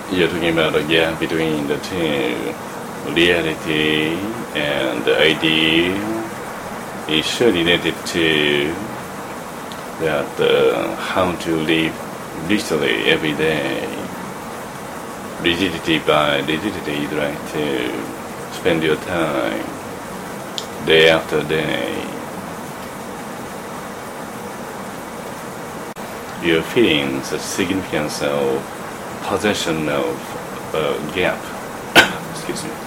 You're talking about a gap between the two. Reality and the ideal is surely related to that how to live digitally every day. Rigidity by rigidity, you'd like to spend your time day after day. You're feeling such significance of possession of gap. Excuse me.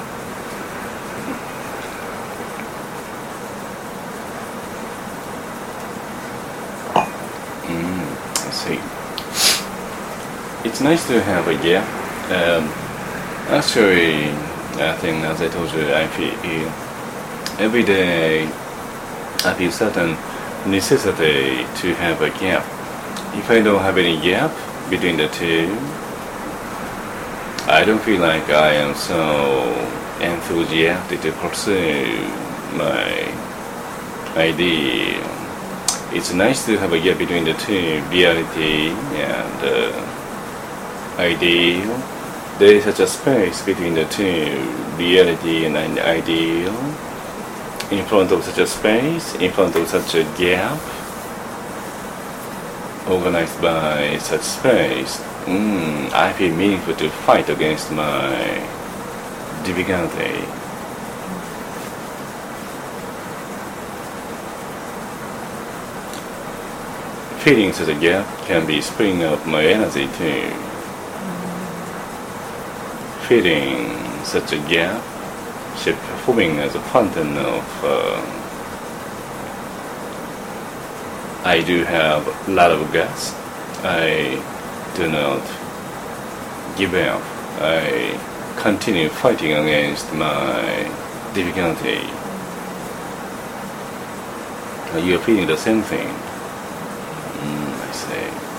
I see. It's nice to have a gap. Actually, I think, as I told you, I feel every day I feel certain necessity to have a gap. If I don't have any gap between the two, I don't feel like I am so enthusiastic to pursue my ideal. It's nice to have a gap between the two, reality and ideal. There is such a space between the two, reality and ideal. In front of such a space, in front of such a gap, organized by such space, I feel meaningful to fight against my difficulty. Feeling such a gap can be spring of my energy too. Feeling such a gap, performing as a fountain of I do have a lot of guts. I do not give up. I continue fighting against my difficulty. You are feeling the same thing. I say.